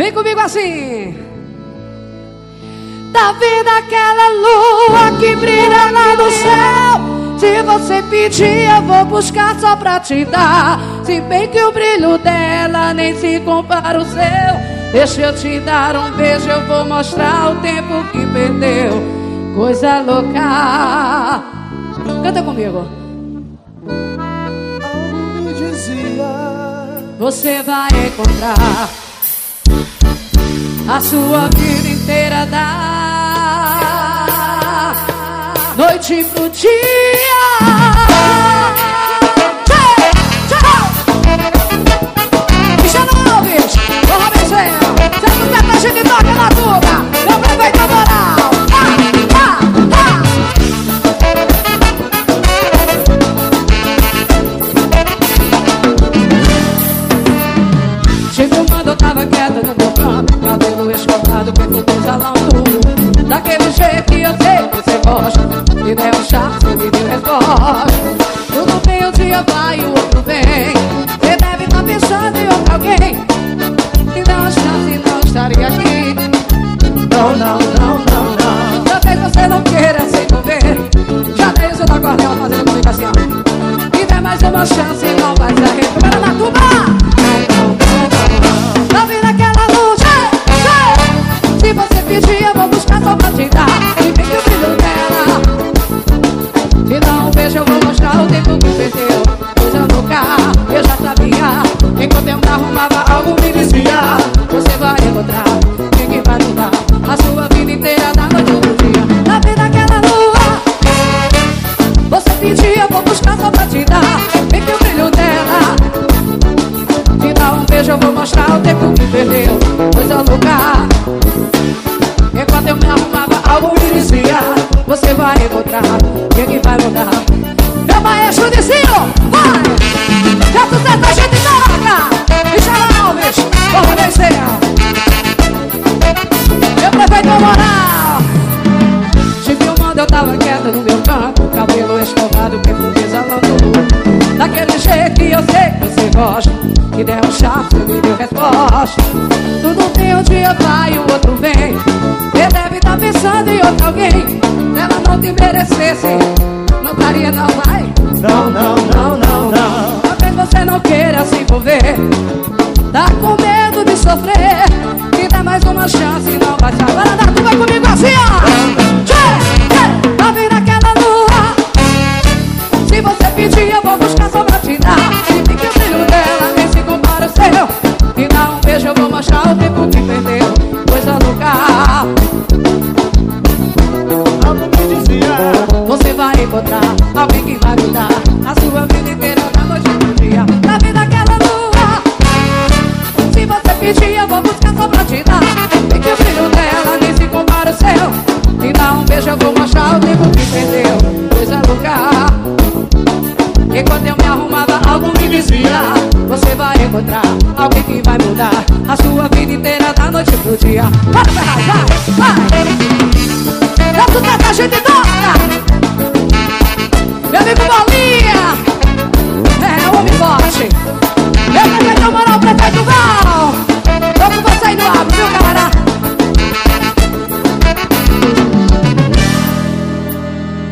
Vem comigo assim. Tá vendo aquela lua que brilha lá no céu? Se você pedir eu vou buscar só pra te dar. Se bem que o brilho dela nem se compara ao seu. Deixa eu te dar um beijo, eu vou mostrar o tempo que perdeu. Coisa louca. Canta comigo. Me dizia, você vai encontrar a sua vida inteira da noite pro dia. Cristiano Alves, ô Robertinho, você não quer pra gente tocar na tuba? Meu prefeito moral. Chegou quando eu tava quieta no meu canto, cabelo escovado, perfume do salão tudo. Daquele jeito que eu sei que você gosta. Me der um chá, você me deu resposta. Tudo bem, um dia vai e o outro vem. Você deve estar pensando em outro alguém. Me dá uma chance, não estaria aqui. Não, não, não, não, não. Talvez você não queira se envolver. Já dei o seu acordeão fazendo comigo assim, ó. Me dê mais uma chance, não vai se arrepender. Para na tuba! Tá vendo aquela luz? Se você pedir eu vou buscar só pra te dar. E vem que o brilho dela. Se dá um beijo eu vou mostrar o tempo que perdeu. Coisa louca, eu já sabia. Enquanto eu me arrumava algo me dizia. Você vai encontrar quem que vai mudar a sua vida inteira da noite pro dia. Tá vendo aquela lua? Você pedir eu vou buscar só pra te dar. Vem que o brilho dela. Se dá um beijo eu vou mostrar o tempo que perdeu. Coisa louca. Enquanto eu me arrumava algo me dizia. Você vai encontrar quem que vai mudar. Meu maestro Dizinho, vai! Já tu certo a gente toca. Cristiano Alves, vamos vencer. Meu prefeito moral. Te filmando eu tava quieta no meu canto. Cabelo escovado, perfume exalando. Daquele jeito que eu sei que você gosta. Que der um chá, você me deu resposta. Tudo tem um dia vai e o outro vem. Você deve estar pensando em outro alguém. Se ela não te merecesse, não estaria não, vai. não, não, não, não, não. Talvez você não queira se envolver. Tá com medo de sofrer. Me dá mais uma chance, não vai se agora dá, tu vai comigo assim, ó. Tá vendo aquela lua? Se você pedir eu vou buscar só pra te dar. Se fica o brilho dela, nem se compara o seu. Me dá um beijo, eu vou mostrar o tempo que perdeu. Coisa louca. Algo me dizia, você vai encontrar alguém que vai mudar a sua vida inteira da noite pro dia. Tá vendo aquela lua? Se você pedir eu vou buscar só pra te dar. Vem que o brilho dela nem se compara o seu. Me dá um beijo, eu vou mostrar o tempo que perdeu. Coisa louca. Enquanto eu me arrumava algo me dizia. Você vai encontrar alguém que vai mudar a sua vida inteira da noite pro dia. Vai, vai, vai, vai. Já tu tá com a gente